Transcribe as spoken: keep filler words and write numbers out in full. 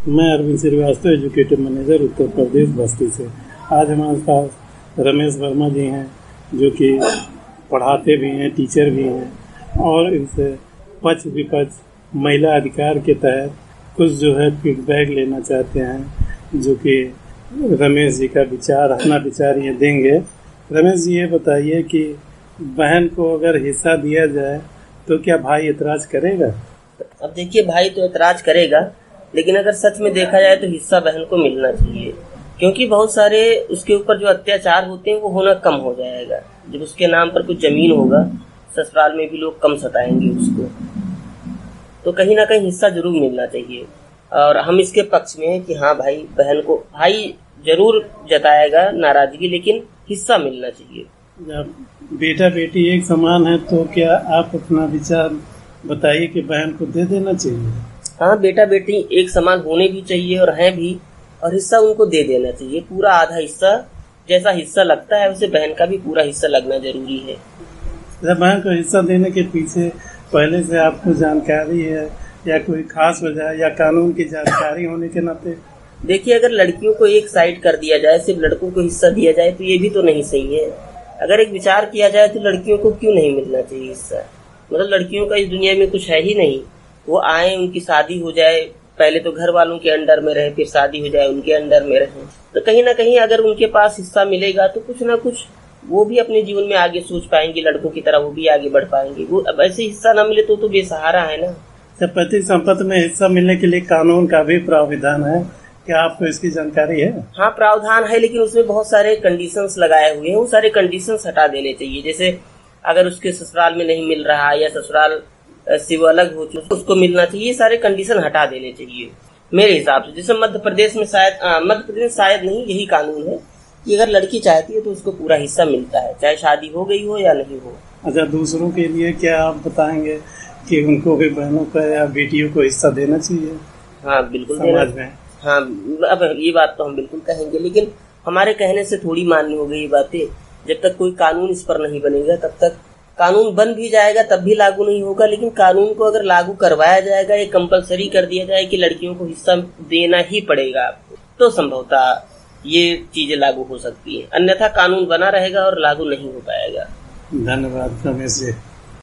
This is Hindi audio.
मैं अरविंद श्रीवास्तव, एजुकेटिव मैनेजर उत्तर प्रदेश बस्ती से। आज हमारे पास रमेश वर्मा जी हैं जो कि पढ़ाते भी हैं, टीचर भी हैं और इनसे पक्ष विपक्ष महिला अधिकार के तहत कुछ जो है फीडबैक लेना चाहते हैं, जो कि रमेश जी का विचार अपना विचार ये देंगे। रमेश जी ये बताइए कि बहन को अगर हिस्सा दिया जाए तो क्या भाई एतराज करेगा? अब देखिए, भाई तो एतराज करेगा, लेकिन अगर सच में देखा जाए तो हिस्सा बहन को मिलना चाहिए, क्योंकि बहुत सारे उसके ऊपर जो अत्याचार होते हैं वो होना कम हो जाएगा। जब उसके नाम पर कुछ जमीन होगा, ससुराल में भी लोग कम सताएंगे उसको, तो कहीं ना कहीं हिस्सा जरूर मिलना चाहिए। और हम इसके पक्ष में हैं कि हाँ भाई, बहन को भाई जरूर जताएगा नाराजगी, लेकिन हिस्सा मिलना चाहिए। जब बेटा बेटी एक समान है तो क्या आप अपना विचार बताइए कि बहन को दे देना चाहिए? हाँ, बेटा बेटी एक समान होने भी चाहिए और हैं भी, और हिस्सा उनको दे देना चाहिए। पूरा आधा हिस्सा जैसा हिस्सा लगता है उसे बहन का भी पूरा हिस्सा लगना जरूरी है। जब बहन को हिस्सा देने के पीछे पहले से आपको जानकारी है या कोई खास वजह या कानून की जानकारी होने के नाते? देखिए, अगर लड़कियों को एक साइड कर दिया जाए, सिर्फ लड़कों को हिस्सा दिया जाए, तो ये भी तो नहीं सही है। अगर एक विचार किया जाए तो लड़कियों को क्यों नहीं मिलना चाहिए हिस्सा? मतलब लड़कियों का इस दुनिया में कुछ है ही नहीं। वो आए, उनकी शादी हो जाए, पहले तो घर वालों के अंडर में रहे, फिर शादी हो जाए उनके अंडर में रहे, तो कहीं ना कहीं अगर उनके पास हिस्सा मिलेगा तो कुछ ना कुछ वो भी अपने जीवन में आगे सोच पाएंगे, लड़कों की तरह वो भी आगे बढ़ पाएंगे। वो अब ऐसे हिस्सा न मिले तो तो बेसहारा है ना। पति संपत्ति में हिस्सा मिलने के लिए कानून का भी प्रावधान है, क्या आपको इसकी जानकारी है? हाँ, प्रावधान है, लेकिन उसमें बहुत सारे कंडीशंस लगाए हुए हैं। वो सारे कंडीशंस हटा देने चाहिए। जैसे अगर उसके ससुराल में नहीं मिल रहा या ससुराल से वो अलग हो चुका, उसको मिलना चाहिए। ये सारे कंडीशन हटा देने चाहिए मेरे हिसाब से। जैसे मध्य प्रदेश में शायद मध्य प्रदेश शायद नहीं, यही कानून है कि अगर लड़की चाहती है तो उसको पूरा हिस्सा मिलता है, चाहे शादी हो गई हो या नहीं हो। अच्छा, दूसरों के लिए क्या आप बताएंगे कि उनको भी बहनों का या बेटियों को हिस्सा देना चाहिए? हाँ बिल्कुल समाज में। हाँ, अब ये बात तो हम बिल्कुल कहेंगे, लेकिन हमारे कहने से थोड़ी मान्य हो गई ये बातें। जब तक कोई कानून इस पर नहीं बनेगा, तब तक कानून बन भी जाएगा तब भी लागू नहीं होगा। लेकिन कानून को अगर लागू करवाया जाएगा, ये कंपलसरी कर दिया जाए कि लड़कियों को हिस्सा देना ही पड़ेगा आपको, तो संभवतः ये चीजें लागू हो सकती है। अन्यथा कानून बना रहेगा और लागू नहीं हो पाएगा। धन्यवाद रमेश जी।